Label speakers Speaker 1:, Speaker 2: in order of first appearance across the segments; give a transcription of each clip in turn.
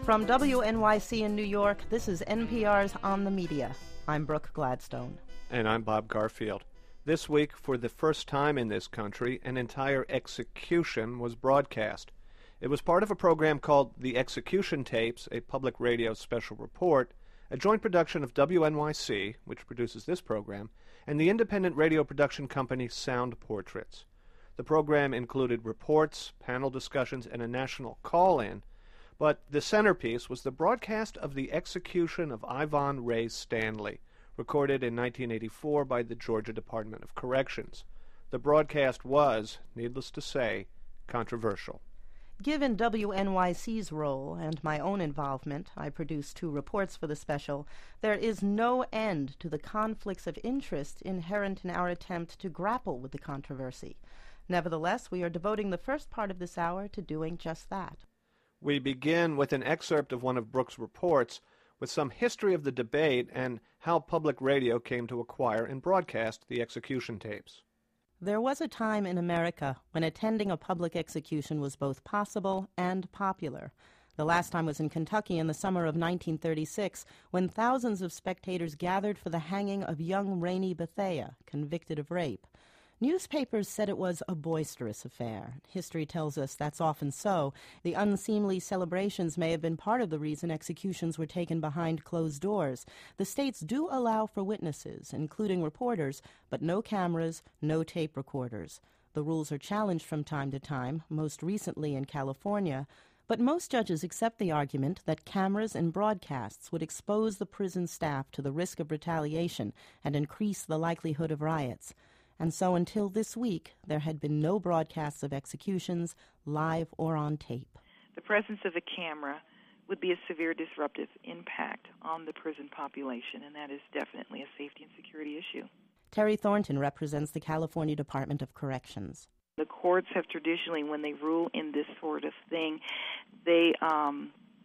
Speaker 1: From WNYC in New York, this is NPR's On the Media. I'm Brooke Gladstone.
Speaker 2: And I'm Bob Garfield. This week, for the first time in this country, an entire execution was broadcast. It was part of a program called The Execution Tapes, a public radio special report, a joint production of WNYC, which produces this program, and the independent radio production company Sound Portraits. The program included reports, panel discussions, and a national call-in, but the centerpiece was the broadcast of the execution of Yvonne Ray Stanley, recorded in 1984 by the Georgia Department of Corrections. The broadcast was, needless to say, controversial.
Speaker 1: Given WNYC's role and my own involvement, I produced 2 reports for the special, there is no end to the conflicts of interest inherent in our attempt to grapple with the controversy. Nevertheless, we are devoting the first part of this hour to doing just that.
Speaker 2: We begin with an excerpt of one of Brooke's reports with some history of the debate and how public radio came to acquire and broadcast the execution tapes.
Speaker 1: There was a time in America when attending a public execution was both possible and popular. The last time was in Kentucky in the summer of 1936, when thousands of spectators gathered for the hanging of young Rainey Bethea, convicted of rape. Newspapers said it was a boisterous affair. History tells us that's often so. The unseemly celebrations may have been part of the reason executions were taken behind closed doors. The states do allow for witnesses, including reporters, but no cameras, no tape recorders. The rules are challenged from time to time, most recently in California, but most judges accept the argument that cameras and broadcasts would expose the prison staff to the risk of retaliation and increase the likelihood of riots. And so until this week, there had been no broadcasts of executions, live or on tape.
Speaker 3: The presence of a camera would be a severe disruptive impact on the prison population, and that is definitely a safety and security issue.
Speaker 1: Terry Thornton represents the California Department of Corrections.
Speaker 3: The courts have traditionally, when they rule in this sort of thing, they, how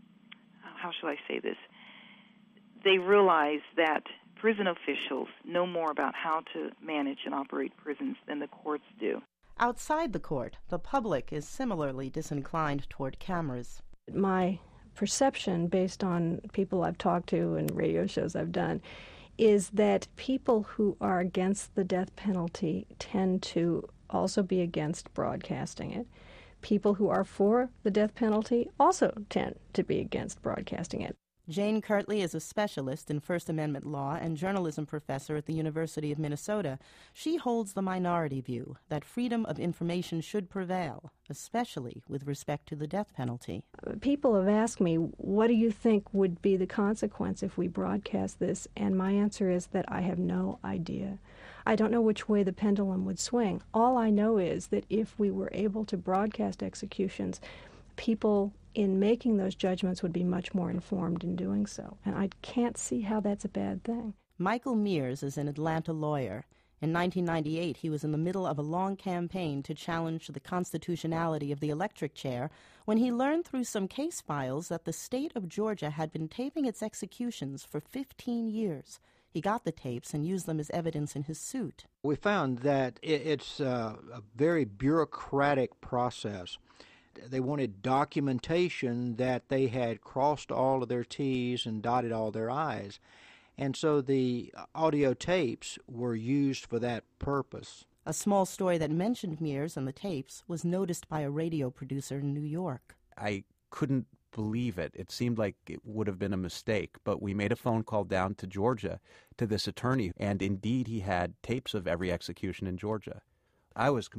Speaker 3: shall I say this? They realize that prison officials know more about how to manage and operate prisons than the courts do.
Speaker 1: Outside the court, the public is similarly disinclined toward cameras.
Speaker 4: My perception, based on people I've talked to and radio shows I've done, is that people who are against the death penalty tend to also be against broadcasting it. People who are for the death penalty also tend to be against broadcasting it.
Speaker 1: Jane Kirtley is a specialist in First Amendment law and journalism professor at the University of Minnesota. She holds the minority view that freedom of information should prevail, especially with respect to the death penalty.
Speaker 4: People have asked me, what do you think would be the consequence if we broadcast this? And my answer is that I have no idea. I don't know which way the pendulum would swing. All I know is that if we were able to broadcast executions, people in making those judgments would be much more informed in doing so. And I can't see how that's a bad thing.
Speaker 1: Michael Mears is an Atlanta lawyer. In 1998, he was in the middle of a long campaign to challenge the constitutionality of the electric chair when he learned through some case files that the state of Georgia had been taping its executions for 15 years. He got the tapes and used them as evidence in his suit.
Speaker 5: We found that it's a very bureaucratic process. They wanted documentation that they had crossed all of their T's and dotted all their I's. And so the audio tapes were used for that purpose.
Speaker 1: A small story that mentioned Mears and the tapes was noticed by a radio producer in New York.
Speaker 6: I couldn't believe it. It seemed like it would have been a mistake, but we made a phone call down to Georgia to this attorney, and indeed he had tapes of every execution in Georgia. I was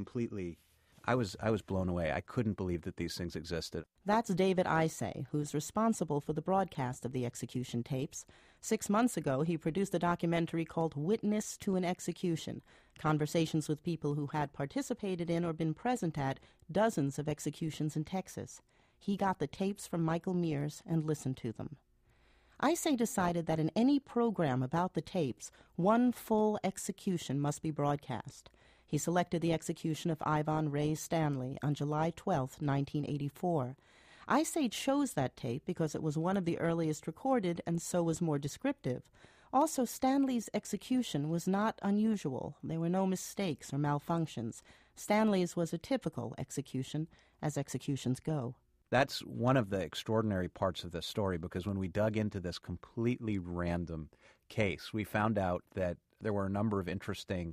Speaker 6: blown away. I couldn't believe that these things existed.
Speaker 1: That's David Isay, who's responsible for the broadcast of the execution tapes. 6 months ago, he produced a documentary called Witness to an Execution, conversations with people who had participated in or been present at dozens of executions in Texas. He got the tapes from Michael Mears and listened to them. Isay decided that in any program about the tapes, one full execution must be broadcast. He selected the execution of Yvonne Ray Stanley on July 12, 1984. Isay chose that tape because it was one of the earliest recorded and so was more descriptive. Also, Stanley's execution was not unusual. There were no mistakes or malfunctions. Stanley's was a typical execution, as executions go.
Speaker 6: That's one of the extraordinary parts of this story, because when we dug into this completely random case, we found out that there were a number of interesting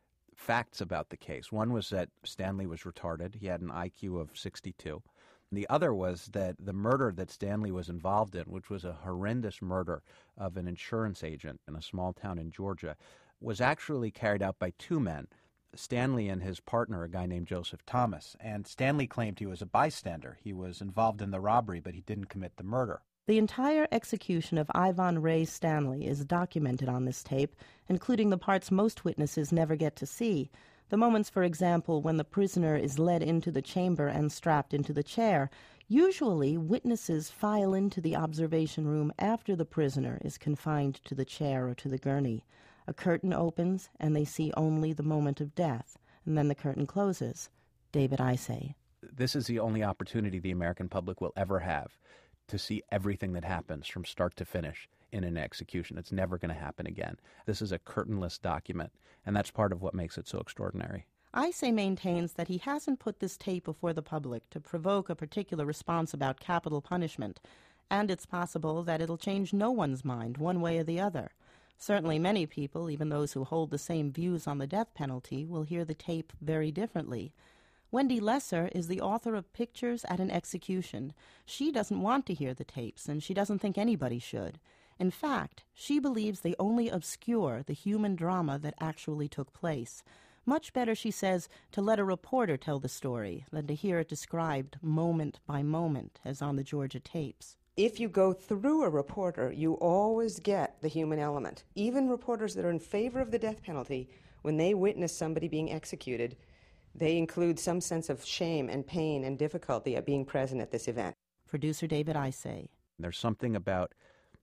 Speaker 6: facts about the case. One was that Stanley was retarded. He had an IQ of 62. And the other was that the murder that Stanley was involved in, which was a horrendous murder of an insurance agent in a small town in Georgia, was actually carried out by two men, Stanley and his partner, a guy named Joseph Thomas. And Stanley claimed he was a bystander. He was involved in the robbery, but he didn't commit the murder.
Speaker 1: The entire execution of Ivan Ray Stanley is documented on this tape, including the parts most witnesses never get to see. The moments, for example, when the prisoner is led into the chamber and strapped into the chair. Usually, witnesses file into the observation room after the prisoner is confined to the chair or to the gurney. A curtain opens, and they see only the moment of death, and then the curtain closes. David Isay.
Speaker 6: This is the only opportunity the American public will ever have to see everything that happens from start to finish in an execution. It's never going to happen again. This is a curtainless document, and that's part of what makes it so extraordinary.
Speaker 1: Isay maintains that he hasn't put this tape before the public to provoke a particular response about capital punishment, and it's possible that it'll change no one's mind one way or the other. Certainly many people, even those who hold the same views on the death penalty, will hear the tape very differently. Wendy Lesser is the author of Pictures at an Execution. She doesn't want to hear the tapes, and she doesn't think anybody should. In fact, she believes they only obscure the human drama that actually took place. Much better, she says, to let a reporter tell the story than to hear it described moment by moment, as on the Georgia tapes.
Speaker 7: If you go through a reporter, you always get the human element. Even reporters that are in favor of the death penalty, when they witness somebody being executed, they include some sense of shame and pain and difficulty at being present at this event.
Speaker 1: Producer David Isay.
Speaker 6: There's something about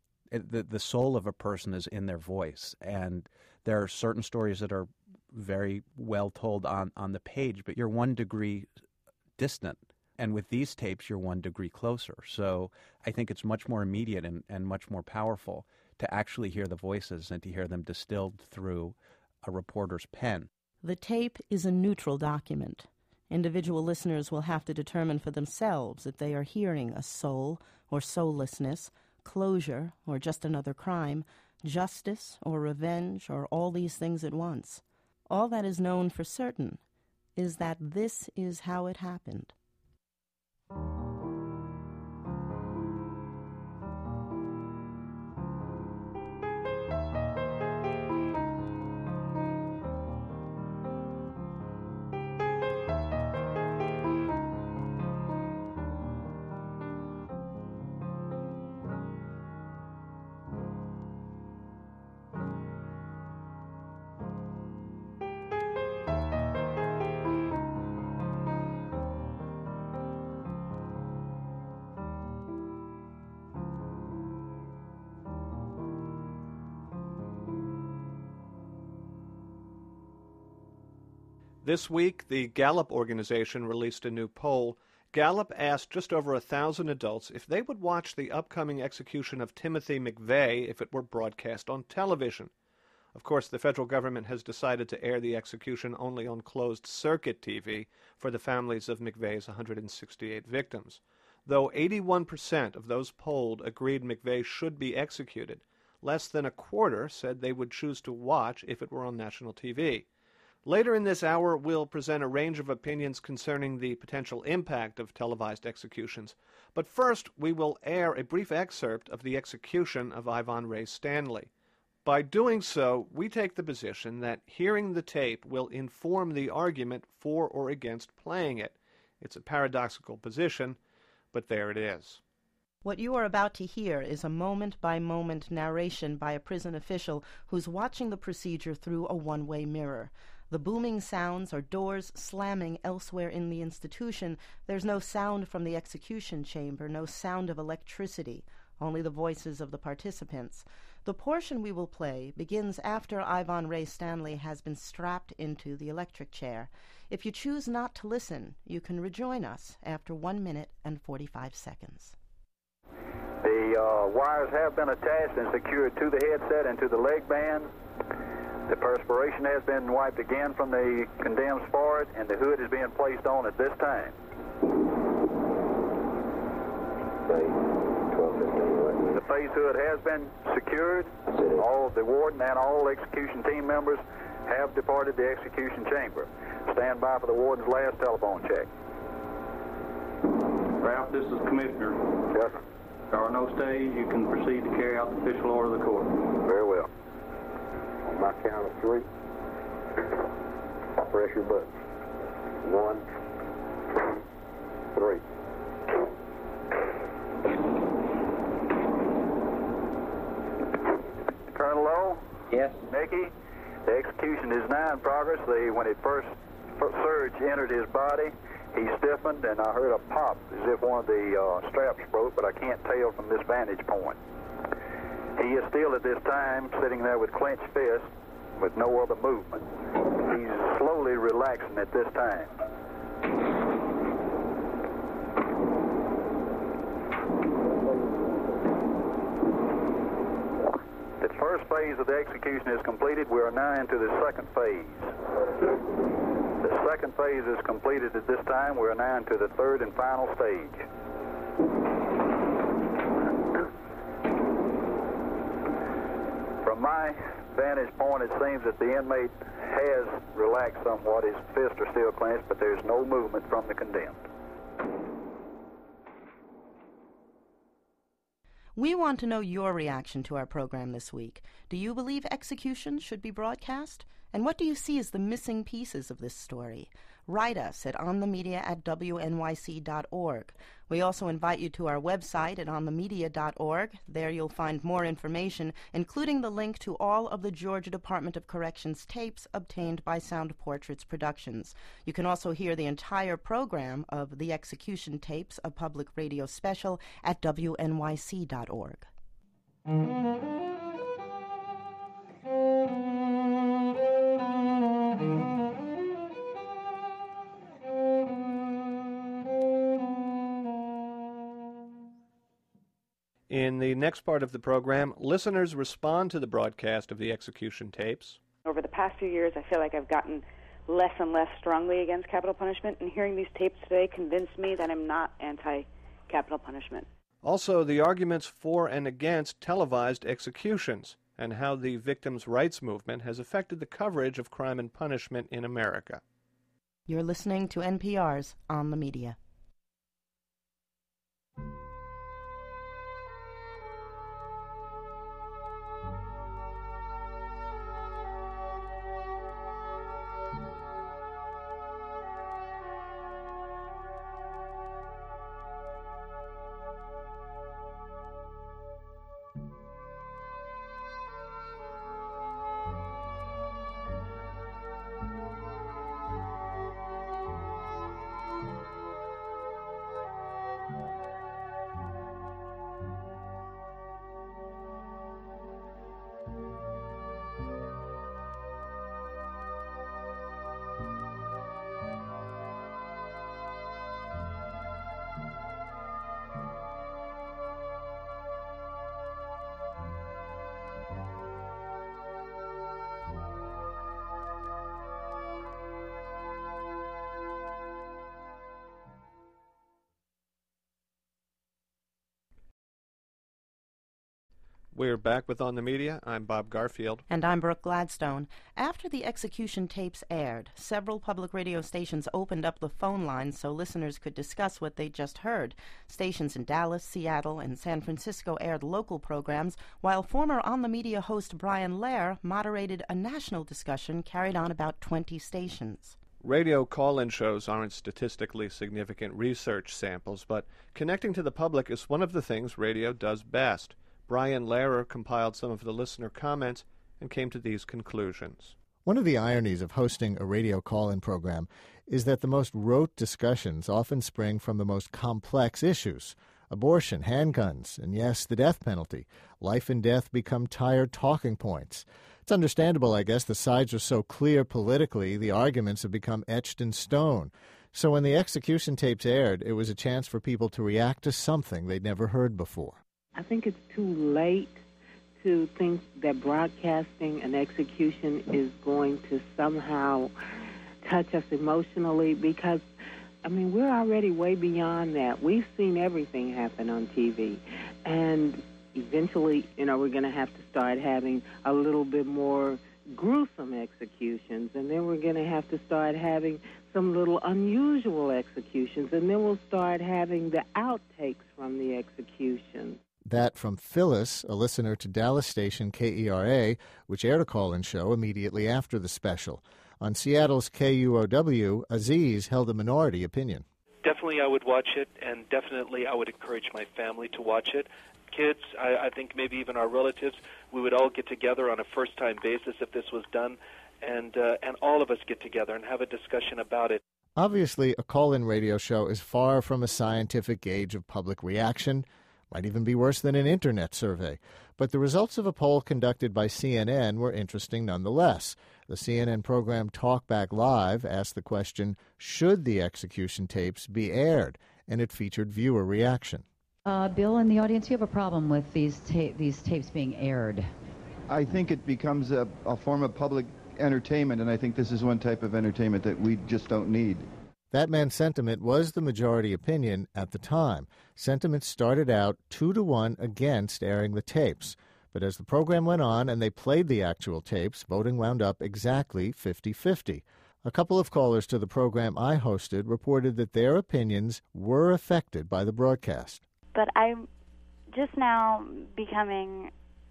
Speaker 6: the soul of a person is in their voice, and there are certain stories that are very well told on the page, but you're 1 degree distant. And with these tapes, you're 1 degree closer. So I think it's much more immediate and much more powerful to actually hear the voices and to hear them distilled through a reporter's pen.
Speaker 1: The tape is a neutral document. Individual listeners will have to determine for themselves if they are hearing a soul or soullessness, closure or just another crime, justice or revenge or all these things at once. All that is known for certain is that this is how it happened.
Speaker 2: This week, the Gallup organization released a new poll. Gallup asked just over 1,000 adults if they would watch the upcoming execution of Timothy McVeigh if it were broadcast on television. Of course, the federal government has decided to air the execution only on closed-circuit TV for the families of McVeigh's 168 victims. Though 81% of those polled agreed McVeigh should be executed, less than a quarter said they would choose to watch if it were on national TV. Later in this hour, we'll present a range of opinions concerning the potential impact of televised executions. But first, we will air a brief excerpt of the execution of Ivan Ray Stanley. By doing so, we take the position that hearing the tape will inform the argument for or against playing it. It's a paradoxical position, but there it is.
Speaker 1: What you are about to hear is a moment-by-moment narration by a prison official who's watching the procedure through a one-way mirror. The booming sounds are doors slamming elsewhere in the institution. There's no sound from the execution chamber, no sound of electricity, only the voices of the participants. The portion we will play begins after Ivan Ray Stanley has been strapped into the electric chair. If you choose not to listen, you can rejoin us after 1 minute and 45 seconds.
Speaker 8: The wires have been attached and secured to the headset and to the leg band. The perspiration has been wiped again from the condemned sport, and the hood is being placed on at this time. The phase hood has been secured. All the warden and all execution team members have departed the execution chamber. Stand by for the warden's last telephone check.
Speaker 9: Ralph, this is Commissioner.
Speaker 8: Yes, sir.
Speaker 9: There are no stays. You can proceed to carry out the official order of the court.
Speaker 8: Very well. On my count of 3, press your button. 1, 2, 3. Colonel Lowe?
Speaker 10: Yes?
Speaker 8: Mickey, the execution is now in progress. When it first surge entered his body, he stiffened, and I heard a pop as if one of the straps broke, but I can't tell from this vantage point. He is still at this time sitting there with clenched fists with no other movement. He's slowly relaxing at this time. The first phase of the execution is completed. We are now into the second phase. The second phase is completed at this time. We are now into the third and final stage. From my vantage point, it seems that the inmate has relaxed somewhat. His fists are still clenched, but there's no movement from the condemned.
Speaker 1: We want to know your reaction to our program this week. Do you believe executions should be broadcast? And what do you see as the missing pieces of this story? Write us at onthemedia@wnyc.org. We also invite you to our website at onthemedia.org. There you'll find more information, including the link to all of the Georgia Department of Corrections tapes obtained by Sound Portraits Productions. You can also hear the entire program of the Execution Tapes, a public radio special, at wnyc.org.
Speaker 2: In the next part of the program, listeners respond to the broadcast of the execution tapes.
Speaker 11: Over the past few years, I feel like I've gotten less and less strongly against capital punishment, and hearing these tapes today convinced me that I'm not anti-capital punishment.
Speaker 2: Also, the arguments for and against televised executions, and how the victims' rights movement has affected the coverage of crime and punishment in America.
Speaker 1: You're listening to NPR's On the Media.
Speaker 2: We're back with On the Media. I'm Bob Garfield.
Speaker 1: And I'm Brooke Gladstone. After the execution tapes aired, several public radio stations opened up the phone lines so listeners could discuss what they just heard. Stations in Dallas, Seattle, and San Francisco aired local programs, while former On the Media host Brian Lehrer moderated a national discussion carried on about 20 stations.
Speaker 2: Radio call-in shows aren't statistically significant research samples, but connecting to the public is one of the things radio does best. Brian Lehrer compiled some of the listener comments and came to these conclusions.
Speaker 12: One of the ironies of hosting a radio call-in program is that the most rote discussions often spring from the most complex issues. Abortion, handguns, and yes, the death penalty. Life and death become tired talking points. It's understandable, I guess, the sides are so clear politically, the arguments have become etched in stone. So when the execution tapes aired, it was a chance for people to react to something they'd never heard before.
Speaker 13: I think it's too late to think that broadcasting an execution is going to somehow touch us emotionally, because I mean, we're already way beyond that. We've seen everything happen on TV. And eventually, we're going to have to start having a little bit more gruesome executions. And then we're going to have to start having some little unusual executions. And then we'll start having the outtakes from the executions.
Speaker 12: That from Phyllis, a listener to Dallas station KERA, which aired a call-in show immediately after the special. On Seattle's KUOW, Aziz held a minority opinion.
Speaker 10: Definitely I would watch it, and definitely I would encourage my family to watch it. Kids, I think maybe even our relatives, we would all get together on a first-time basis if this was done, and all of us get together and have a discussion about it.
Speaker 12: Obviously, a call-in radio show is far from a scientific gauge of public reaction. Might even be worse than an internet survey. But the results of a poll conducted by CNN were interesting nonetheless. The CNN program Talk Back Live asked the question, should the execution tapes be aired? And it featured viewer reaction.
Speaker 14: Bill, in the audience, you have a problem with these tapes being aired?
Speaker 15: I think it becomes a form of public entertainment, and I think this is one type of entertainment that we just don't need.
Speaker 12: That man's sentiment was the majority opinion at the time. Sentiment started out 2-1 against airing the tapes. But as the program went on and they played the actual tapes, voting wound up exactly 50-50. A couple of callers to the program I hosted reported that their opinions were affected by the broadcast.
Speaker 16: But I'm just now becoming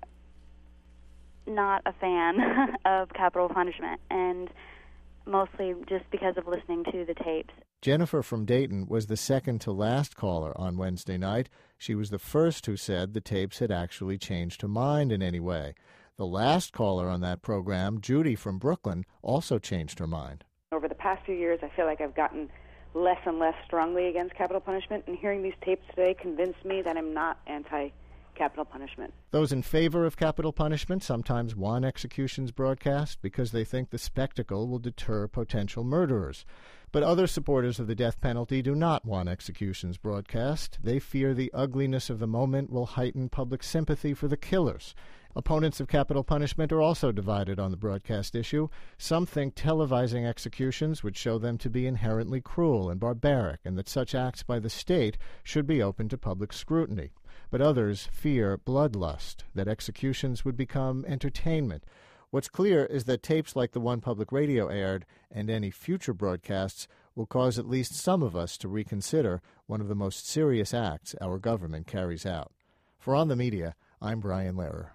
Speaker 16: not a fan of capital punishment, and mostly just because of listening to the tapes.
Speaker 12: Jennifer from Dayton was the second to last caller on Wednesday night. She was the first who said the tapes had actually changed her mind in any way. The last caller on that program, Judy from Brooklyn, also changed her mind.
Speaker 11: Over the past few years, I feel like I've gotten less and less strongly against capital punishment, and hearing these tapes today convinced me that I'm not anti-capital punishment.
Speaker 12: Those in favor of capital punishment sometimes want executions broadcast because they think the spectacle will deter potential murderers. But other supporters of the death penalty do not want executions broadcast. They fear the ugliness of the moment will heighten public sympathy for the killers. Opponents of capital punishment are also divided on the broadcast issue. Some think televising executions would show them to be inherently cruel and barbaric, and that such acts by the state should be open to public scrutiny. But others fear bloodlust, that executions would become entertainment. What's clear is that tapes like the one public radio aired and any future broadcasts will cause at least some of us to reconsider one of the most serious acts our government carries out. For On the Media, I'm Brian Lehrer.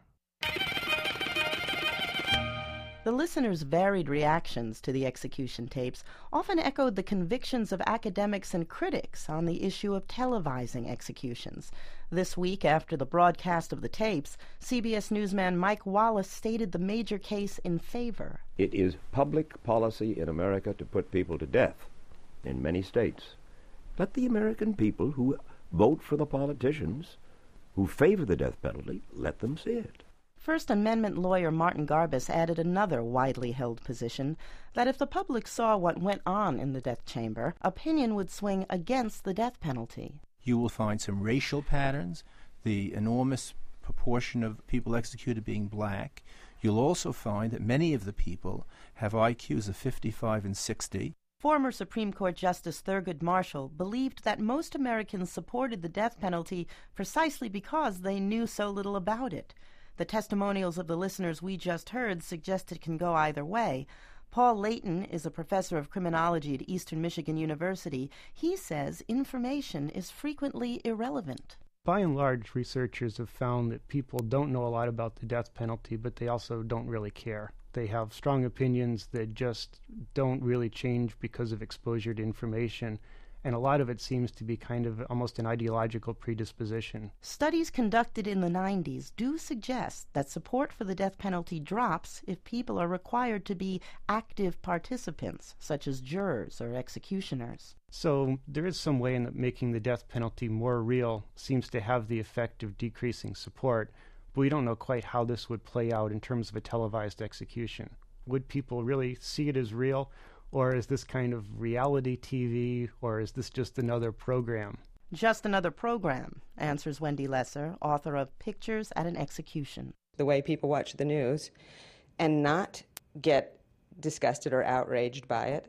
Speaker 1: The listeners' varied reactions to the execution tapes often echoed the convictions of academics and critics on the issue of televising executions. This week, after the broadcast of the tapes, CBS newsman Mike Wallace stated the major case in favor.
Speaker 17: It is public policy in America to put people to death in many states. Let the American people who vote for the politicians who favor the death penalty, let them see it.
Speaker 1: First Amendment lawyer Martin Garbus added another widely held position, that if the public saw what went on in the death chamber, opinion would swing against the death penalty.
Speaker 18: You will find some racial patterns, the enormous proportion of people executed being black. You'll also find that many of the people have IQs of 55 and 60.
Speaker 1: Former Supreme Court Justice Thurgood Marshall believed that most Americans supported the death penalty precisely because they knew so little about it. The testimonials of the listeners we just heard suggest it can go either way. Paul Layton is a professor of criminology at Eastern Michigan University. He says information is frequently irrelevant.
Speaker 19: By and large, researchers have found that people don't know a lot about the death penalty, but they also don't really care. They have strong opinions that just don't really change because of exposure to information. And a lot of it seems to be kind of almost an ideological predisposition.
Speaker 1: Studies conducted in the 90s do suggest that support for the death penalty drops if people are required to be active participants, such as jurors or executioners.
Speaker 19: So there is some way in that making the death penalty more real seems to have the effect of decreasing support, but we don't know quite how this would play out in terms of a televised execution. Would people really see it as real? Or is this kind of reality TV, or is this just another program?
Speaker 1: Just another program, answers Wendy Lesser, author of Pictures at an Execution.
Speaker 7: The way people watch the news and not get disgusted or outraged by it,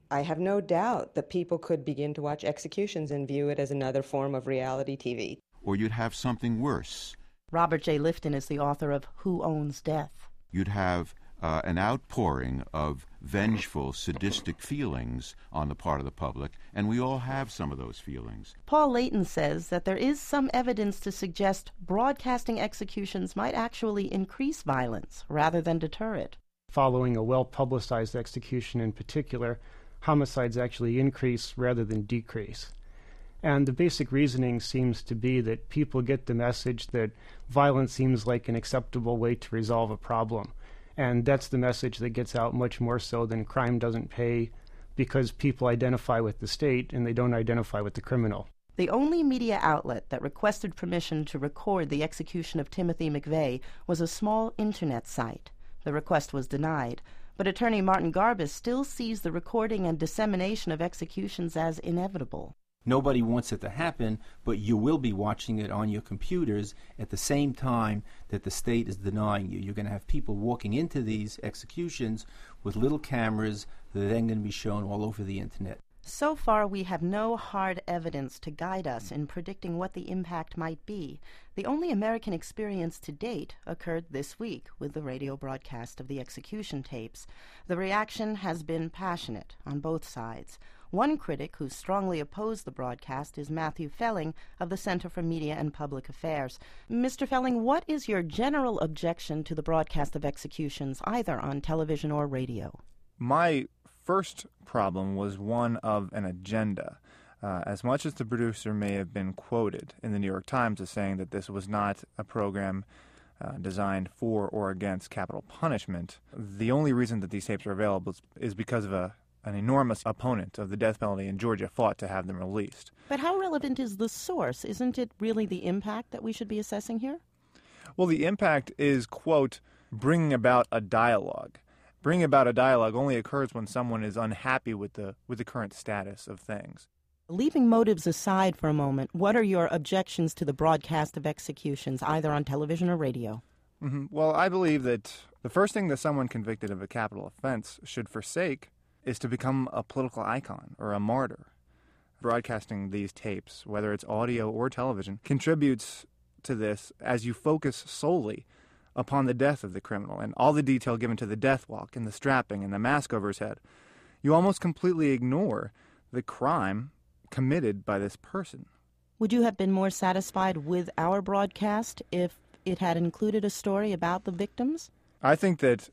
Speaker 7: I have no doubt that people could begin to watch executions and view it as another form of reality TV.
Speaker 20: Or you'd have something worse.
Speaker 1: Robert J. Lifton is the author of Who Owns Death?
Speaker 20: You'd have an outpouring of vengeful, sadistic feelings on the part of the public, and we all have some of those feelings.
Speaker 1: Paul Layton says that there is some evidence to suggest broadcasting executions might actually increase violence rather than deter it.
Speaker 19: Following a well-publicized execution in particular, homicides actually increase rather than decrease. And the basic reasoning seems to be that people get the message that violence seems like an acceptable way to resolve a problem. And that's the message that gets out much more so than crime doesn't pay, because people identify with the state and they don't identify with the criminal.
Speaker 1: The only media outlet that requested permission to record the execution of Timothy McVeigh was a small internet site. The request was denied, but attorney Martin Garbus still sees the recording and dissemination of executions as inevitable.
Speaker 18: Nobody wants it to happen, but you will be watching it on your computers at the same time that the state is denying you. You're going to have people walking into these executions with little cameras that are then going to be shown all over the internet.
Speaker 1: So far, we have no hard evidence to guide us in predicting what the impact might be. The only American experience to date occurred this week with the radio broadcast of the execution tapes. The reaction has been passionate on both sides. One critic who strongly opposed the broadcast is Matthew Felling of the Center for Media and Public Affairs. Mr. Felling, what is your general objection to the broadcast of executions, either on television or radio?
Speaker 21: My first problem was one of an agenda. As much as the producer may have been quoted in the New York Times as saying that this was not a program designed for or against capital punishment, the only reason that these tapes are available is because of an enormous opponent of the death penalty in Georgia fought to have them released.
Speaker 1: But how relevant is the source? Isn't it really the impact that we should be assessing here?
Speaker 21: Well, the impact is, quote, bringing about a dialogue. Bringing about a dialogue only occurs when someone is unhappy with the current status of things.
Speaker 1: Leaving motives aside for a moment, what are your objections to the broadcast of executions, either on television or radio?
Speaker 21: Well, I believe that the first thing that someone convicted of a capital offense should forsake is to become a political icon or a martyr. Broadcasting these tapes, whether it's audio or television, contributes to this as you focus solely upon the death of the criminal and all the detail given to the death walk and the strapping and the mask over his head. You almost completely ignore the crime committed by this person.
Speaker 1: Would you have been more satisfied with our broadcast if it had included a story about the victims?
Speaker 21: I think that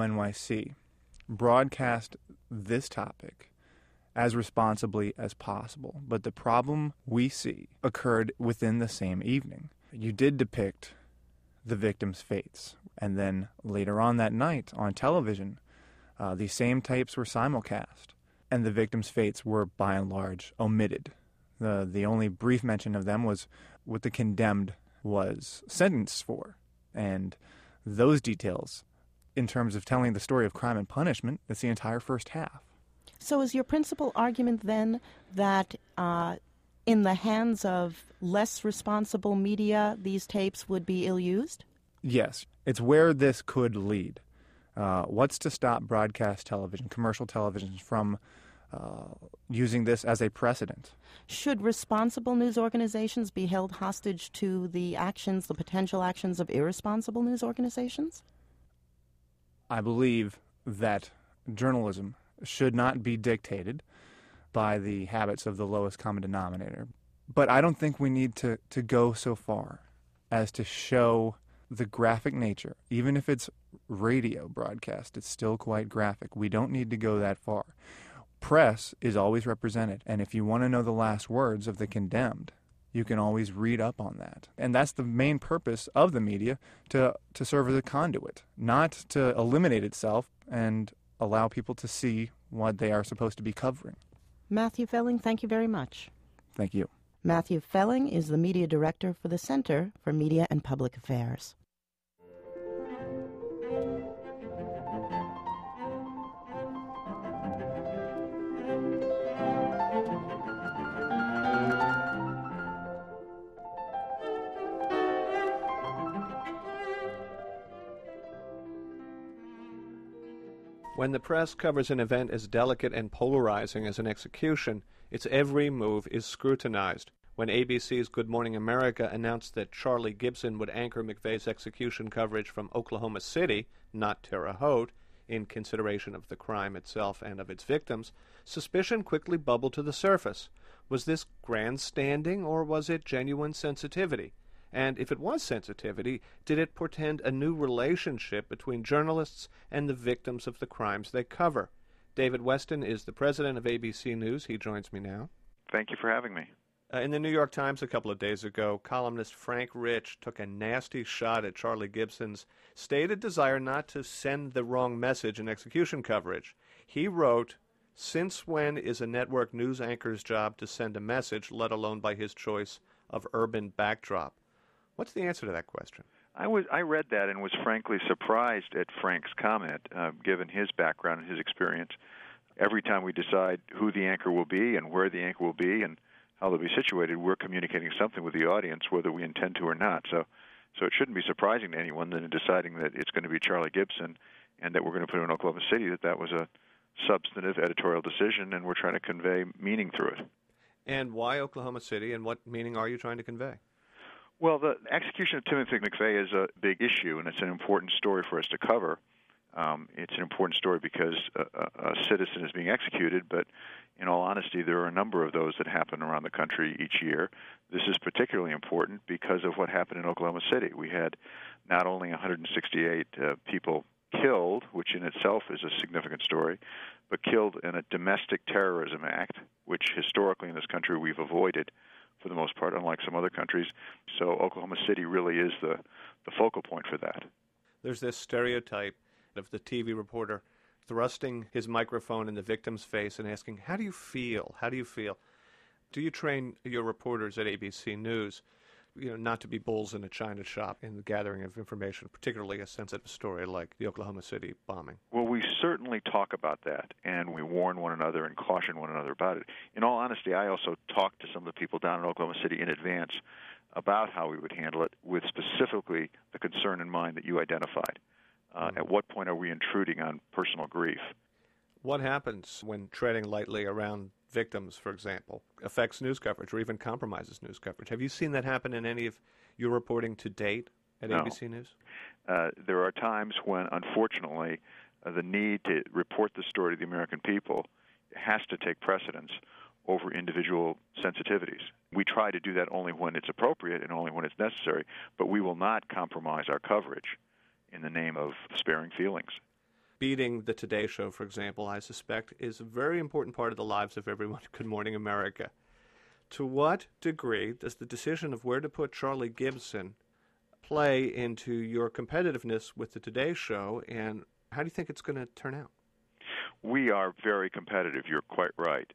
Speaker 21: WNYC broadcast this topic as responsibly as possible, but the problem we see occurred within the same evening. You did depict the victims' fates, and then later on that night on television, these same tapes were simulcast, and the victims' fates were by and large omitted. The only brief mention of them was what the condemned was sentenced for, and those details, in terms of telling the story of crime and punishment, that's the entire first half.
Speaker 1: So is your principal argument then that in the hands of less responsible media, these tapes would be ill-used?
Speaker 21: Yes. It's where this could lead. What's to stop broadcast television, commercial televisions, from using this as a precedent?
Speaker 1: Should responsible news organizations be held hostage to the potential actions of irresponsible news organizations?
Speaker 21: I believe that journalism should not be dictated by the habits of the lowest common denominator. But I don't think we need to go so far as to show the graphic nature. Even if it's radio broadcast, it's still quite graphic. We don't need to go that far. Press is always represented, and if you want to know the last words of the condemned, you can always read up on that. And that's the main purpose of the media, to serve as a conduit, not to eliminate itself and allow people to see what they are supposed to be covering.
Speaker 1: Matthew Felling, thank you very much.
Speaker 21: Thank you.
Speaker 1: Matthew Felling is the media director for the Center for Media and Public Affairs.
Speaker 2: When the press covers an event as delicate and polarizing as an execution, its every move is scrutinized. When ABC's Good Morning America announced that Charlie Gibson would anchor McVeigh's execution coverage from Oklahoma City, not Terre Haute, in consideration of the crime itself and of its victims, suspicion quickly bubbled to the surface. Was this grandstanding, or was it genuine sensitivity? And if it was sensitivity, did it portend a new relationship between journalists and the victims of the crimes they cover? David Westin is the president of ABC News. He joins me now.
Speaker 3: Thank you for having me.
Speaker 2: In the New York Times a couple of days ago, columnist Frank Rich took a nasty shot at Charlie Gibson's stated desire not to send the wrong message in execution coverage. He wrote, "Since when is a network news anchor's job to send a message, let alone by his choice of urban backdrop?" What's the answer to that question?
Speaker 3: I read that and was frankly surprised at Frank's comment, given his background and his experience. Every time we decide who the anchor will be and where the anchor will be and how they'll be situated, we're communicating something with the audience, whether we intend to or not. So it shouldn't be surprising to anyone that in deciding that it's going to be Charlie Gibson and that we're going to put him in Oklahoma City, that was a substantive editorial decision, and we're trying to convey meaning through it.
Speaker 2: And why Oklahoma City, and what meaning are you trying to convey?
Speaker 3: Well, the execution of Timothy McVeigh is a big issue, and it's an important story for us to cover. It's an important story because a citizen is being executed, but in all honesty, there are a number of those that happen around the country each year. This is particularly important because of what happened in Oklahoma City. We had not only 168 people killed, which in itself is a significant story, but killed in a domestic terrorism act, which historically in this country we've avoided for the most part, unlike some other countries. So Oklahoma City really is the focal point for that.
Speaker 2: There's this stereotype of the TV reporter thrusting his microphone in the victim's face and asking, "How do you feel? How do you feel?" Do you train your reporters at ABC News, not to be bulls in a china shop in the gathering of information, particularly a sensitive story like the Oklahoma City bombing?
Speaker 3: Well, we certainly talk about that, and we warn one another and caution one another about it. In all honesty, I also talked to some of the people down in Oklahoma City in advance about how we would handle it, with specifically the concern in mind that you identified. At what point are we intruding on personal grief?
Speaker 2: What happens when treading lightly around victims, for example, affects news coverage or even compromises news coverage? Have you seen that happen in any of your reporting to date at ABC News?
Speaker 3: There are times when, unfortunately, the need to report the story to the American people has to take precedence over individual sensitivities. We try to do that only when it's appropriate and only when it's necessary, but we will not compromise our coverage in the name of sparing feelings.
Speaker 2: Beating the Today Show, for example, I suspect, is a very important part of the lives of everyone at Good Morning America. To what degree does the decision of where to put Charlie Gibson play into your competitiveness with the Today Show, and how do you think it's going to turn out?
Speaker 3: We are very competitive. You're quite right.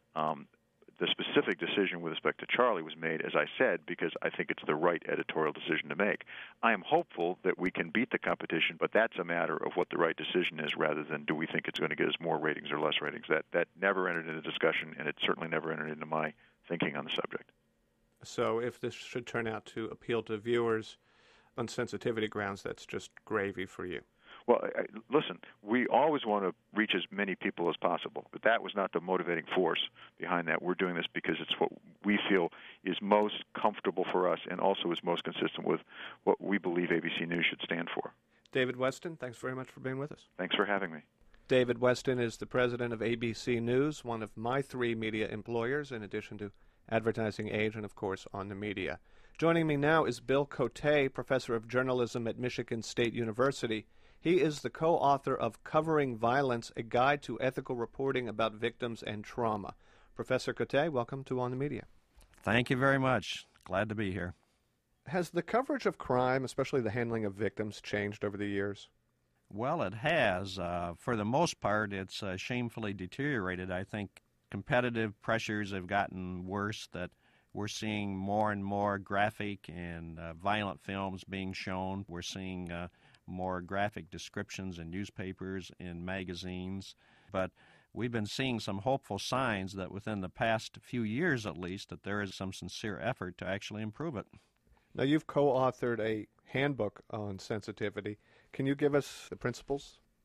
Speaker 3: The specific decision with respect to Charlie was made, as I said, because I think it's the right editorial decision to make. I am hopeful that we can beat the competition, but that's a matter of what the right decision is rather than do we think it's going to get us more ratings or less ratings. That never entered into discussion, and it certainly never entered into my thinking on the subject.
Speaker 2: So if this should turn out to appeal to viewers on sensitivity grounds, that's just gravy for you.
Speaker 3: Well, listen, we always want to reach as many people as possible, but that was not the motivating force behind that. We're doing this because it's what we feel is most comfortable for us and also is most consistent with what we believe ABC News should stand for.
Speaker 2: David Westin, thanks very much for being with us.
Speaker 3: Thanks for having me.
Speaker 2: David Westin is the president of ABC News, one of my three media employers, in addition to Advertising Age and, of course, On the Media. Joining me now is Bill Cote, professor of journalism at Michigan State University. He is the co-author of Covering Violence, A Guide to Ethical Reporting About Victims and Trauma. Professor Cote, welcome to On the Media.
Speaker 22: Thank you very much. Glad to be here.
Speaker 2: Has the coverage of crime, especially the handling of victims, changed over the years?
Speaker 22: Well, it has. For the most part, it's shamefully deteriorated. I think competitive pressures have gotten worse, that we're seeing more and more graphic and violent films being shown. We're seeing more graphic descriptions in newspapers, in magazines. But we've been seeing some hopeful signs that within the past few years, at least, that there is some sincere effort to actually improve it.
Speaker 2: Now, you've co-authored a handbook on sensitivity. Can you give us the principles?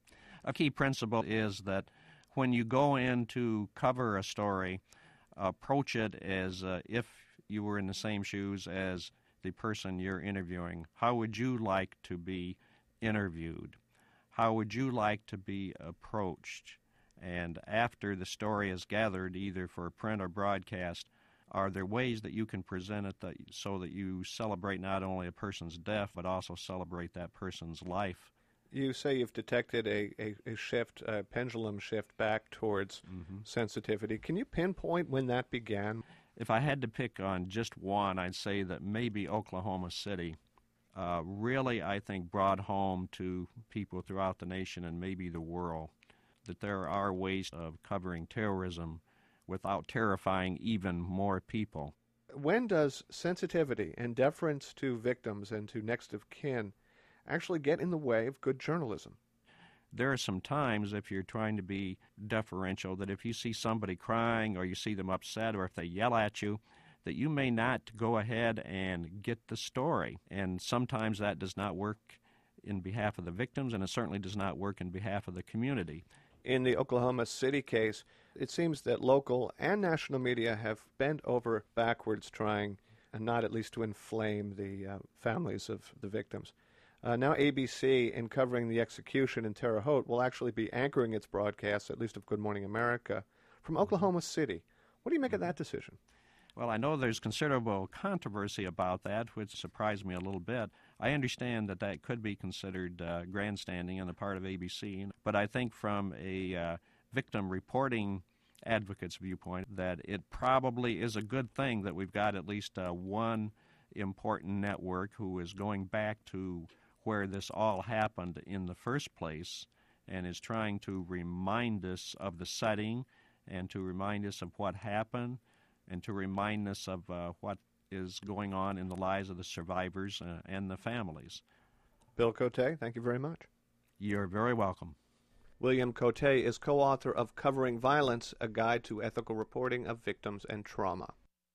Speaker 22: A key principle is that when you go in to cover a story, approach it as if you were in the same shoes as the person you're interviewing. How would you like to be interviewed? How would you like to be approached? And after the story is gathered, either for print or broadcast, are there ways that you can present it so that you celebrate not only a person's death, but also celebrate that person's life?
Speaker 2: You say you've detected a shift, a pendulum shift back towards sensitivity. Can you pinpoint when that began?
Speaker 22: If I had to pick on just one, I'd say that maybe Oklahoma City really, I think, brought home to people throughout the nation and maybe the world that there are ways of covering terrorism without terrifying even more people.
Speaker 2: When does sensitivity and deference to victims and to next of kin actually get in the way of good journalism?
Speaker 22: There are some times, if you're trying to be deferential, that if you see somebody crying or you see them upset or if they yell at you, that you may not go ahead and get the story. And sometimes that does not work in behalf of the victims, and it certainly does not work in behalf of the community.
Speaker 2: In the Oklahoma City case, it seems that local and national media have bent over backwards trying, not at least to inflame the families of the victims. Now ABC, in covering the execution in Terre Haute, will actually be anchoring its broadcasts, at least of Good Morning America, from Oklahoma City. What do you make of that decision?
Speaker 22: Well, I know there's considerable controversy about that, which surprised me a little bit. I understand that that could be considered grandstanding on the part of ABC, but I think from a victim reporting advocate's viewpoint that it probably is a good thing that we've got at least one important network who is going back to where this all happened in the first place and is trying to remind us of the setting and to remind us of what happened and to remind us of what is going on in the lives of the survivors and the families.
Speaker 2: Bill Cote, thank you very much.
Speaker 22: You're very welcome.
Speaker 2: William Cote is co-author of Covering Violence, A Guide to Ethical Reporting of Victims and Trauma.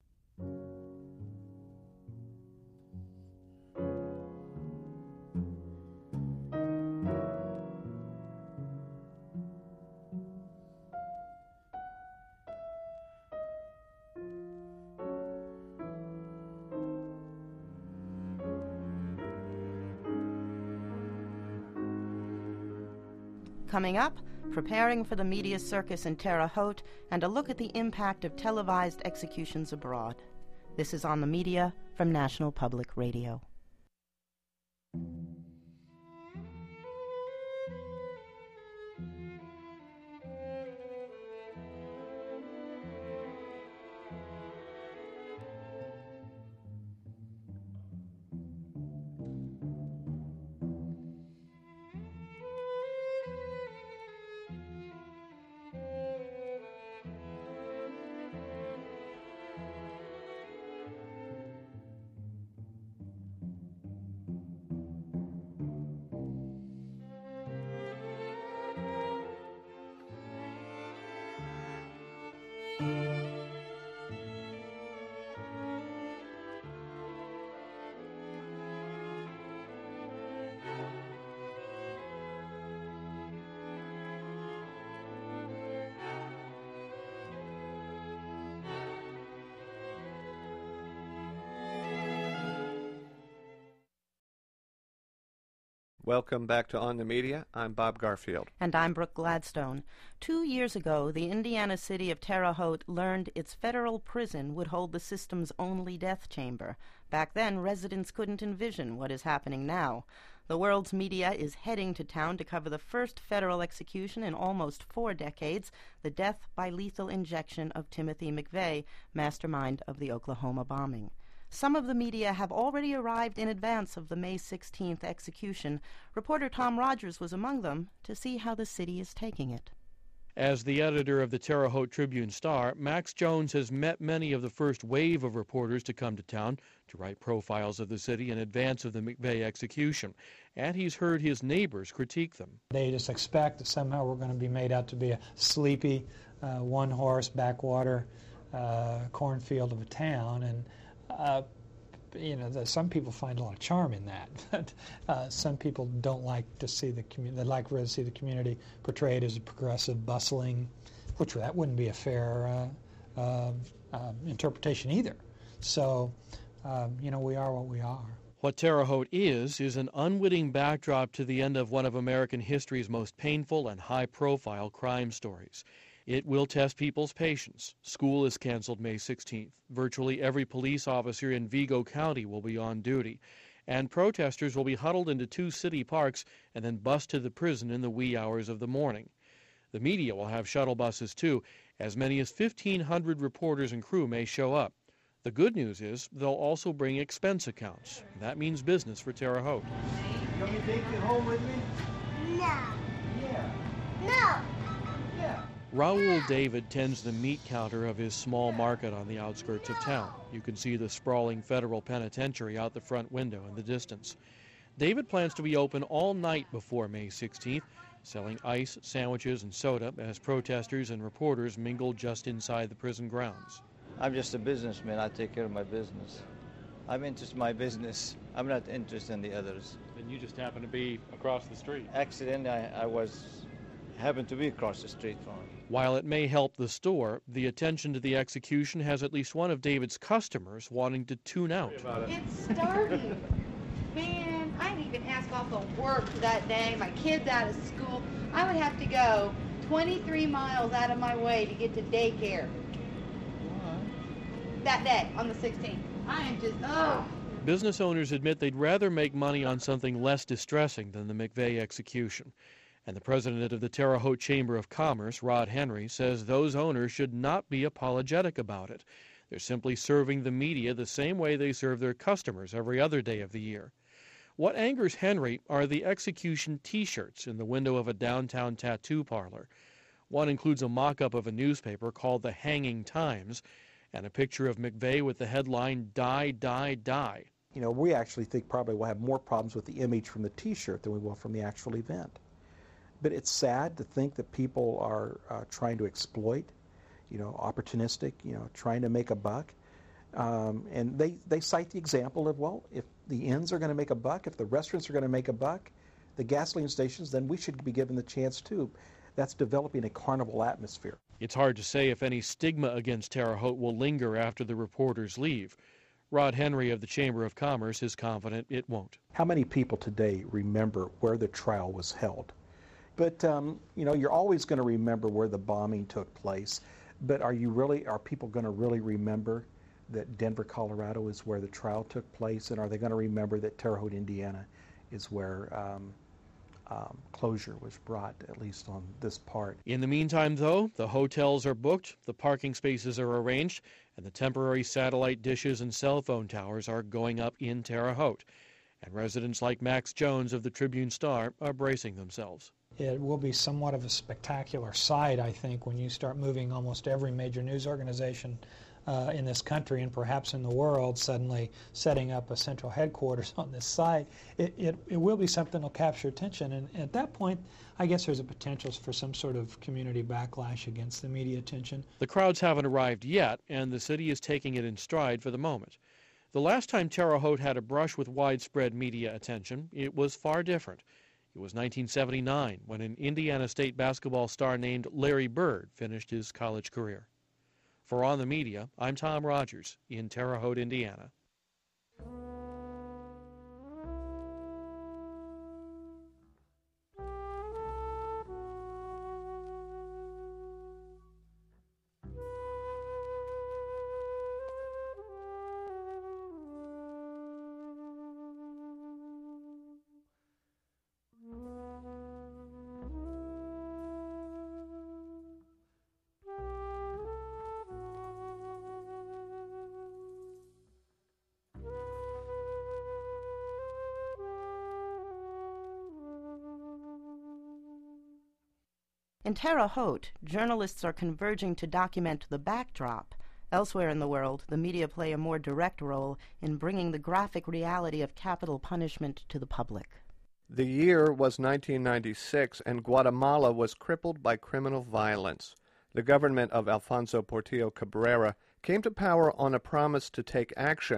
Speaker 1: Coming up, preparing for the media circus in Terre Haute and a look at the impact of televised executions abroad. This is On the Media from National Public Radio.
Speaker 2: Welcome back to On the Media. I'm Bob Garfield.
Speaker 1: And I'm Brooke Gladstone. 2 years ago, the Indiana city of Terre Haute learned its federal prison would hold the system's only death chamber. Back then, residents couldn't envision what is happening now. The world's media is heading to town to cover the first federal execution in almost 4 decades, the death by lethal injection of Timothy McVeigh, mastermind of the Oklahoma bombing. Some of the media have already arrived in advance of the May 16th execution. Reporter Tom Rogers was among them to see how the city is taking it.
Speaker 4: As the editor of the Terre Haute Tribune-Star, Max Jones has met many of the first wave of reporters to come to town to write profiles of the city in advance of the McVeigh execution, and he's heard his neighbors critique them.
Speaker 5: They just expect that somehow we're going to be made out to be a sleepy, one-horse, backwater cornfield of a town, and some people find a lot of charm in that. Some people don't like to see the community. They'd like to see the community portrayed as a progressive, bustling, which that wouldn't be a fair interpretation either. So, we are what we are.
Speaker 4: What Terre Haute is an unwitting backdrop to the end of one of American history's most painful and high-profile crime stories. It will test people's patience. School is canceled May 16th. Virtually every police officer in Vigo County will be on duty. And protesters will be huddled into 2 city parks and then bused to the prison in the wee hours of the morning. The media will have shuttle buses too. As many as 1,500 reporters and crew may show up. The good news is they'll also bring expense accounts. That means business for Terre Haute.
Speaker 6: You want me to take you home with me? No. Yeah. No. Yeah.
Speaker 4: Raoul David tends the meat counter of his small market on the outskirts of town. You can see the sprawling federal penitentiary out the front window in the distance. David plans to be open all night before May 16th, selling ice, sandwiches, and soda as protesters and reporters mingle just inside the prison grounds.
Speaker 9: I'm just a businessman. I take care of my business. I'm interested in my business. I'm not interested in the others.
Speaker 4: And you just happen to be across the street.
Speaker 9: Accidentally, I happened to be across the street from him.
Speaker 4: While it may help the store, the attention to the execution has at least one of David's customers wanting to tune out.
Speaker 23: It's starting. Man, I didn't even ask off of work that day. My kid's out of school. I would have to go 23 miles out of my way to get to daycare. That day, on the 16th. I am just,
Speaker 4: Business owners admit they'd rather make money on something less distressing than the McVeigh execution. And the president of the Terre Haute Chamber of Commerce, Rod Henry, says those owners should not be apologetic about it. They're simply serving the media the same way they serve their customers every other day of the year. What angers Henry are the execution T-shirts in the window of a downtown tattoo parlor. One includes a mock-up of a newspaper called the Hanging Times, and a picture of McVeigh with the headline, "Die, Die, Die."
Speaker 24: We actually think probably we'll have more problems with the image from the T-shirt than we will from the actual event. But it's sad to think that people are trying to exploit, opportunistic, trying to make a buck. And they cite the example of, well, if the inns are going to make a buck, if the restaurants are going to make a buck, the gasoline stations, then we should be given the chance too. That's developing a carnival atmosphere.
Speaker 4: It's hard to say if any stigma against Terre Haute will linger after the reporters leave. Rod Henry of the Chamber of Commerce is confident it won't.
Speaker 24: How many people today remember where the trial was held? But, you're always going to remember where the bombing took place. But are people going to really remember that Denver, Colorado is where the trial took place? And are they going to remember that Terre Haute, Indiana is where closure was brought, at least on this part?
Speaker 4: In the meantime, though, the hotels are booked, the parking spaces are arranged, and the temporary satellite dishes and cell phone towers are going up in Terre Haute. And residents like Max Jones of the Tribune-Star are bracing themselves.
Speaker 5: It will be somewhat of a spectacular sight, I think, when you start moving almost every major news organization in this country and perhaps in the world suddenly setting up a central headquarters on this site. It will be something that will capture attention, and at that point I guess there's a potential for some sort of community backlash against the media attention.
Speaker 4: The crowds haven't arrived yet, and the city is taking it in stride for the moment. The last time Terre Haute had a brush with widespread media attention, it was far different. It was 1979 when an Indiana State basketball star named Larry Bird finished his college career. For On the Media, I'm Tom Rogers in Terre Haute, Indiana.
Speaker 1: In Terre Haute, journalists are converging to document the backdrop. Elsewhere in the world, the media play a more direct role in bringing the graphic reality of capital punishment to the public.
Speaker 2: The year was 1996, and Guatemala was crippled by criminal violence. The government of Alfonso Portillo Cabrera came to power on a promise to take action,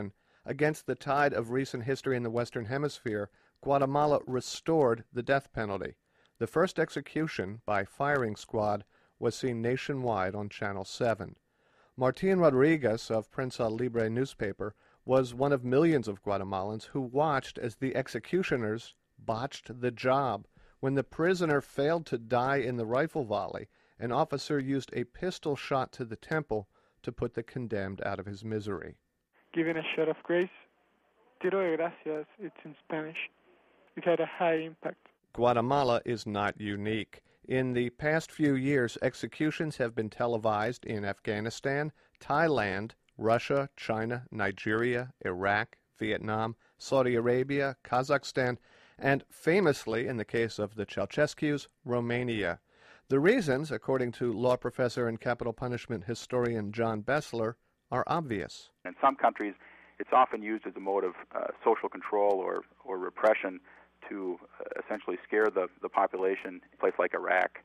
Speaker 2: Against the tide of recent history in the Western Hemisphere, Guatemala restored the death penalty. The first execution by firing squad was seen nationwide on Channel 7. Martin Rodriguez of Prensa Libre newspaper was one of millions of Guatemalans who watched as the executioners botched the job. When the prisoner failed to die in the rifle volley, an officer used a pistol shot to the temple to put the condemned out of his misery.
Speaker 8: Giving a shot of grace, tiro de gracias, it's in Spanish. It had a high impact.
Speaker 2: Guatemala is not unique. In the past few years, executions have been televised in Afghanistan, Thailand, Russia, China, Nigeria, Iraq, Vietnam, Saudi Arabia, Kazakhstan, and famously, in the case of the Ceausescus, Romania. The reasons, according to law professor and capital punishment historian John Bessler, are obvious.
Speaker 10: In some countries, it's often used as a mode of social control or repression to essentially scare the population. A place like Iraq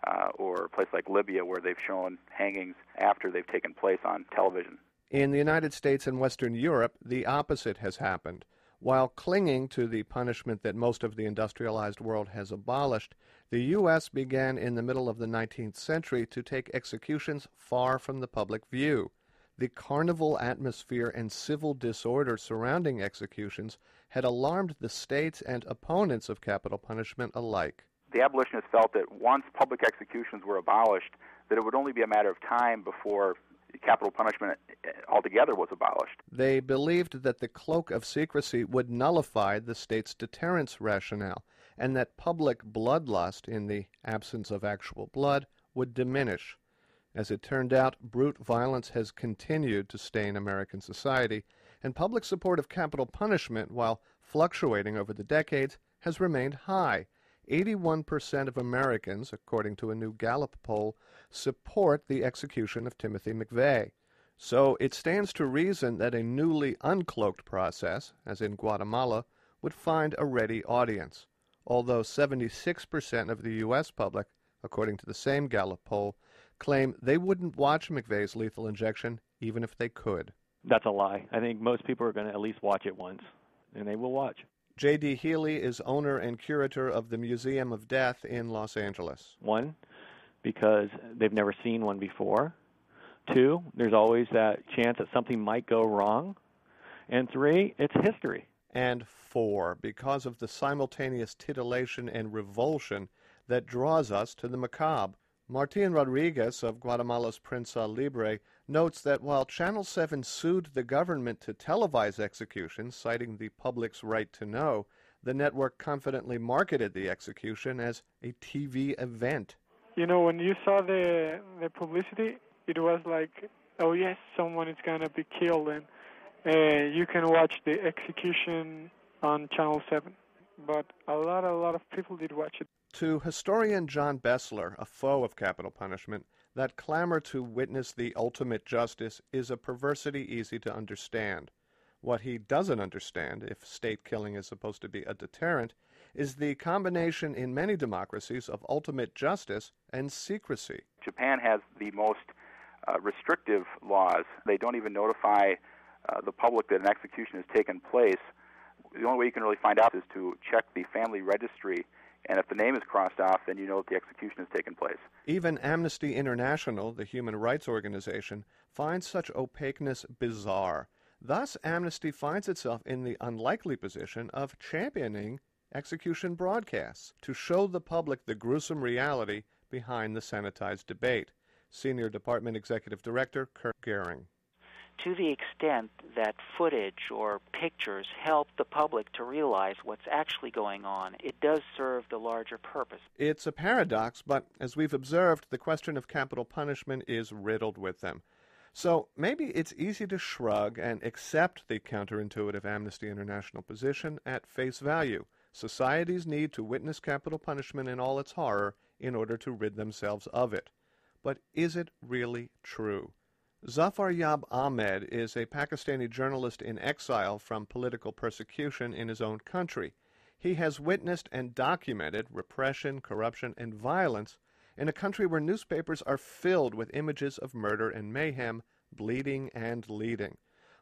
Speaker 10: or a place like Libya, where they've shown hangings after they've taken place on television.
Speaker 2: In the United States and Western Europe, the opposite has happened. While clinging to the punishment that most of the industrialized world has abolished, the U.S. began in the middle of the 19th century to take executions far from the public view. The carnival atmosphere and civil disorder surrounding executions had alarmed the states and opponents of capital punishment alike.
Speaker 10: The abolitionists felt that once public executions were abolished, that it would only be a matter of time before capital punishment altogether was abolished.
Speaker 2: They believed that the cloak of secrecy would nullify the state's deterrence rationale, and that public bloodlust, in the absence of actual blood, would diminish. As it turned out, brute violence has continued to stain American society, and public support of capital punishment, while fluctuating over the decades, has remained high. 81% of Americans, according to a new Gallup poll, support the execution of Timothy McVeigh. So it stands to reason that a newly uncloaked process, as in Guatemala, would find a ready audience, although 76% of the U.S. public, according to the same Gallup poll, claim they wouldn't watch McVeigh's lethal injection even if they could.
Speaker 13: That's a lie. I think most people are going to at least watch it once, and they will watch.
Speaker 2: J.D. Healy is owner and curator of the Museum of Death in Los Angeles.
Speaker 13: One, because they've never seen one before. Two, there's always that chance that something might go wrong. And three, it's history.
Speaker 2: And four, because of the simultaneous titillation and revulsion that draws us to the macabre. Martin Rodriguez of Guatemala's Prensa Libre notes that while Channel 7 sued the government to televise executions, citing the public's right to know, the network confidently marketed the execution as a TV event.
Speaker 8: You know, when you saw the publicity, it was like, oh yes, someone is going to be killed, and you can watch the execution on Channel 7. But a lot of people did watch it.
Speaker 2: To historian John Bessler, a foe of capital punishment, that clamor to witness the ultimate justice is a perversity easy to understand. What he doesn't understand, if state killing is supposed to be a deterrent, is the combination in many democracies of ultimate justice and secrecy.
Speaker 10: Japan has the most restrictive laws. They don't even notify the public that an execution has taken place. The only way you can really find out is to check the family registry, and if the name is crossed off, then you know that the execution has taken place.
Speaker 2: Even Amnesty International, the human rights organization, finds such opaqueness bizarre. Thus, Amnesty finds itself in the unlikely position of championing execution broadcasts to show the public the gruesome reality behind the sanitized debate. Senior Department Executive Director Kurt Gehring.
Speaker 14: To the extent that footage or pictures help the public to realize what's actually going on, it does serve the larger purpose.
Speaker 2: It's a paradox, but as we've observed, the question of capital punishment is riddled with them. So maybe it's easy to shrug and accept the counterintuitive Amnesty International position at face value. Societies need to witness capital punishment in all its horror in order to rid themselves of it. But is it really true? Zafar Yab Ahmed is a Pakistani journalist in exile from political persecution in his own country. He has witnessed and documented repression, corruption, and violence in a country where newspapers are filled with images of murder and mayhem, bleeding and leading.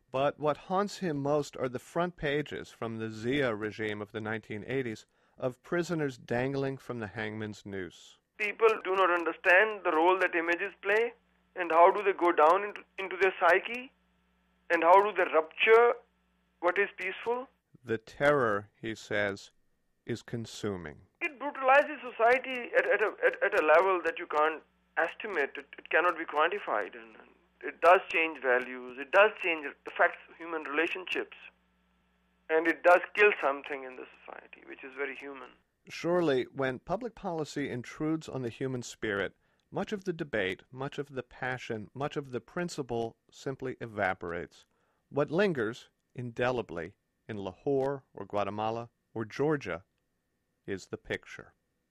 Speaker 2: But what haunts him most are the front pages from the Zia regime of the 1980s of prisoners dangling from the hangman's noose.
Speaker 11: People do not understand the role that images play, and how do they go down into their psyche, and how do they rupture what is peaceful.
Speaker 2: The terror, he says, is consuming.
Speaker 11: It brutalizes society at a level that you can't estimate. It cannot be quantified. And it does change values. It does change, affects human relationships. And it does kill something in the society, which is very human.
Speaker 2: Surely, when public policy intrudes on the human spirit, much of the debate, much of the passion, much of the principle simply evaporates. What lingers indelibly in Lahore or Guatemala or Georgia is the picture.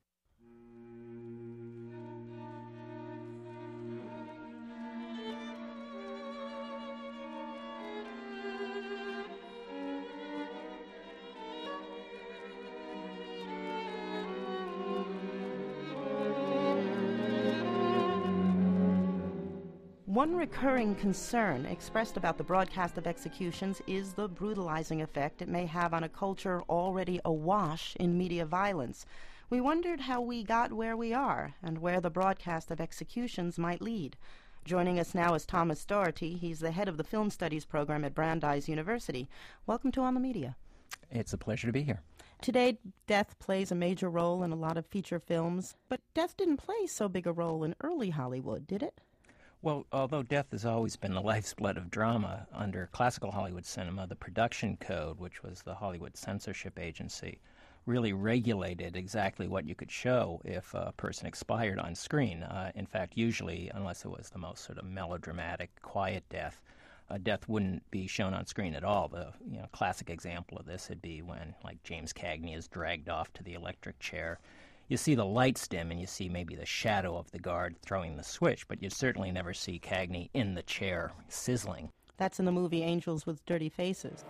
Speaker 1: One recurring concern expressed about the broadcast of executions is the brutalizing effect it may have on a culture already awash in media violence. We wondered how we got where we are and where the broadcast of executions might lead. Joining us now is Thomas Doherty. He's the head of the Film Studies program at Brandeis University. Welcome to On the Media.
Speaker 12: It's a pleasure to be here.
Speaker 1: Today, death plays a major role in a lot of feature films, but death didn't play so big a role in early Hollywood, did it?
Speaker 12: Well, although death has always been the lifeblood of drama, under classical Hollywood cinema, the production code, which was the Hollywood censorship agency, really regulated exactly what you could show if a person expired on screen. In fact, usually, unless it was the most sort of melodramatic, quiet death, death wouldn't be shown on screen at all. The classic example of this would be when, like, James Cagney is dragged off to the electric chair. You see the lights dim and you see maybe the shadow of the guard throwing the switch, but you certainly never see Cagney in the chair sizzling.
Speaker 1: That's in the movie Angels with Dirty Faces.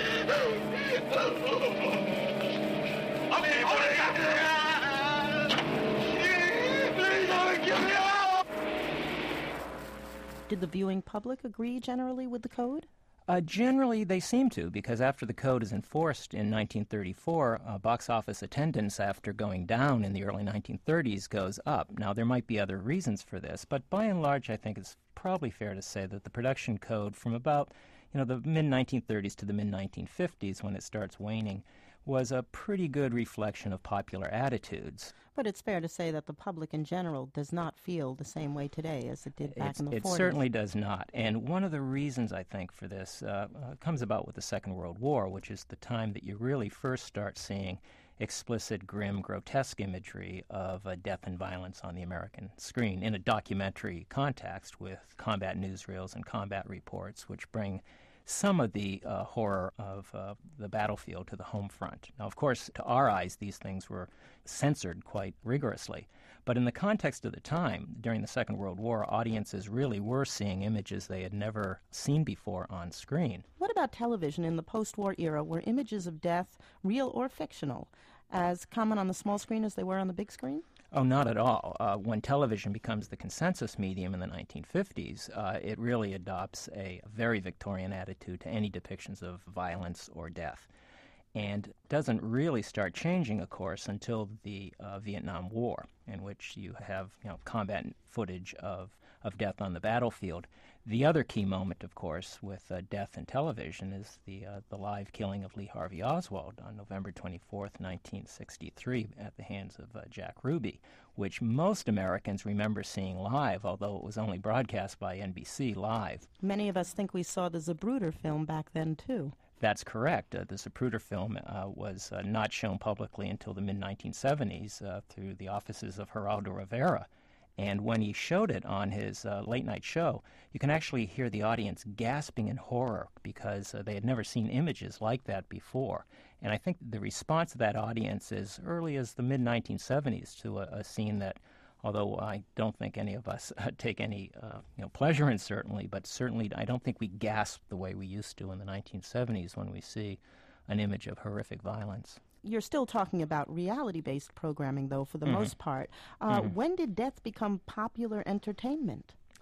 Speaker 1: Did the viewing public agree generally with the code?
Speaker 12: Generally, they seem to, because after the code is enforced in 1934, box office attendance, after going down in the early 1930s, goes up. Now, there might be other reasons for this, but by and large, I think it's probably fair to say that the production code from about the mid-1930s to the mid-1950s, when it starts waning, was a pretty good reflection of popular attitudes.
Speaker 1: But it's fair to say that the public in general does not feel the same way today as it did back in the 40s.
Speaker 12: It certainly does not. And one of the reasons, I think, for this comes about with the Second World War, which is the time that you really first start seeing explicit, grim, grotesque imagery of death and violence on the American screen in a documentary context with combat newsreels and combat reports, which bring some of the horror of the battlefield to the home front. Now, of course, to our eyes, these things were censored quite rigorously. But in the context of the time, during the Second World War, audiences really were seeing images they had never seen before on screen.
Speaker 1: What about television in the post-war era? Were images of death, real or fictional, as common on the small screen as they were on the big screen?
Speaker 12: Oh, not at all. When television becomes the consensus medium in the 1950s, it really adopts a very Victorian attitude to any depictions of violence or death, and doesn't really start changing, of course, until the Vietnam War, in which you have combat footage of death on the battlefield. The other key moment, of course, with death in television is the live killing of Lee Harvey Oswald on November 24th, 1963, at the hands of Jack Ruby, which most Americans remember seeing live, although it was only broadcast by NBC live.
Speaker 1: Many of us think we saw the Zapruder film back then, too.
Speaker 12: That's correct. The Zapruder film was not shown publicly until the mid-1970s through the offices of Geraldo Rivera. And when he showed it on his late-night show, you can actually hear the audience gasping in horror because they had never seen images like that before. And I think the response of that audience as early as the mid-1970s to a scene that, although I don't think any of us take any pleasure in, certainly I don't think we gasp the way we used to in the 1970s when we see an image of horrific violence.
Speaker 1: You're still talking about reality-based programming, though, for the most part. When did death become popular entertainment?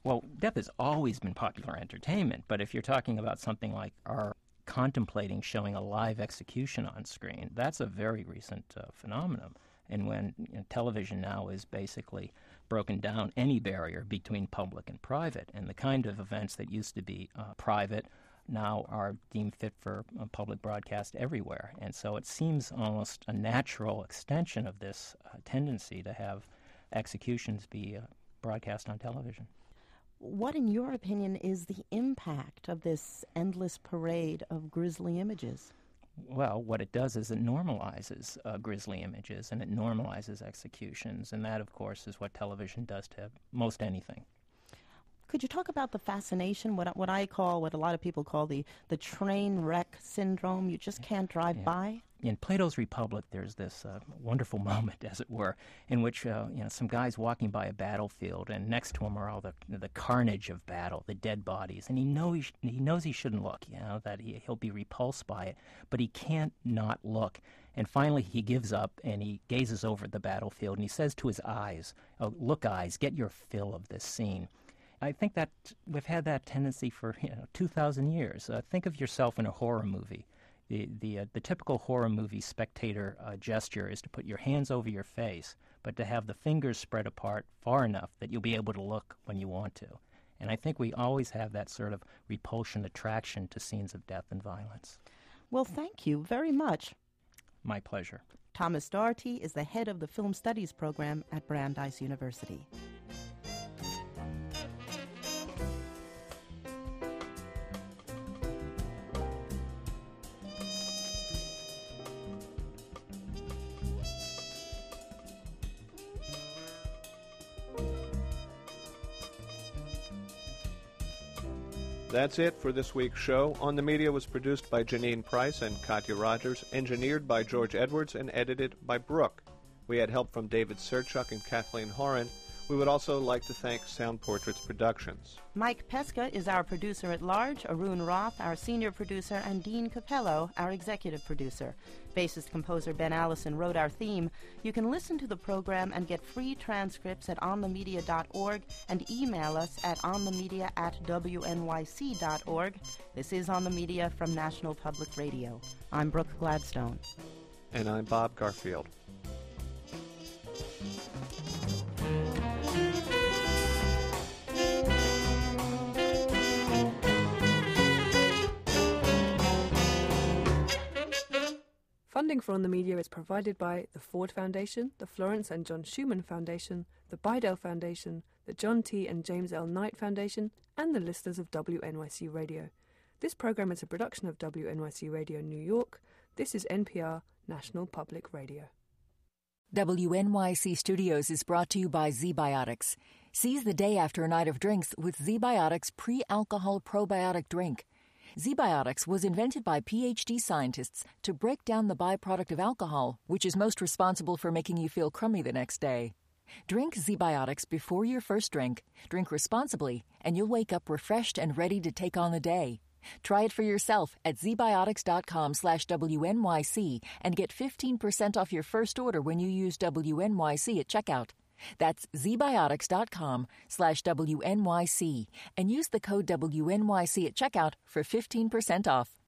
Speaker 12: Well, death has always been popular entertainment, but if you're talking about something like our contemplating showing a live execution on screen, that's a very recent phenomenon. And when television now is basically broken down any barrier between public and private, and the kind of events that used to be private now are deemed fit for public broadcast everywhere. And so it seems almost a natural extension of this tendency to have executions be broadcast on television.
Speaker 1: What, in your opinion, is the impact of this endless parade of grisly images?
Speaker 12: Well, what it does is it normalizes grisly images, and it normalizes executions, and that, of course, is what television does to most anything.
Speaker 1: Could you talk about the fascination, what a lot of people call the train wreck syndrome? You just can't drive by?
Speaker 12: In Plato's Republic, there's this wonderful moment, as it were, in which some guy's walking by a battlefield, and next to him are all the carnage of battle, the dead bodies, and he knows he shouldn't look, that he'll be repulsed by it, but he can't not look. And finally, he gives up, and he gazes over at the battlefield, and he says to his eyes, "Oh, look, eyes, get your fill of this scene." I think that we've had that tendency for 2,000 years. Think of yourself in a horror movie. The typical horror movie spectator gesture is to put your hands over your face, but to have the fingers spread apart far enough that you'll be able to look when you want to. And I think we always have that sort of repulsion, attraction to scenes of death and violence.
Speaker 1: Well, thank you very much.
Speaker 12: My pleasure.
Speaker 1: Thomas Doherty is the head of the Film Studies program at Brandeis University.
Speaker 2: That's it for this week's show. On the Media was produced by Janine Price and Katya Rogers, engineered by George Edwards, and edited by Brooke. We had help from David Serchuk and Kathleen Horan. We would also like to thank Sound Portraits Productions.
Speaker 1: Mike Pesca is our producer at large, Arun Roth, our senior producer, and Dean Capello, our executive producer. Bassist-composer Ben Allison wrote our theme. You can listen to the program and get free transcripts at onthemedia.org and email us at onthemedia@wnyc.org. This is On the Media from National Public Radio. I'm Brooke Gladstone.
Speaker 2: And I'm Bob Garfield.
Speaker 7: Funding for On the Media is provided by the Ford Foundation, the Florence and John Schumann Foundation, the Bidell Foundation, the John T. and James L. Knight Foundation, and the listeners of WNYC Radio. This program is a production of WNYC Radio New York. This is NPR, National Public Radio.
Speaker 15: WNYC Studios is brought to you by ZBiotics. Seize the day after a night of drinks with ZBiotics pre-alcohol probiotic drink. ZBiotics was invented by PhD scientists to break down the byproduct of alcohol, which is most responsible for making you feel crummy the next day. Drink ZBiotics before your first drink, drink responsibly, and you'll wake up refreshed and ready to take on the day. Try it for yourself at zbiotics.com/WNYC and get 15% off your first order when you use WNYC at checkout. That's zbiotics.com/WNYC and use the code WNYC at checkout for 15% off.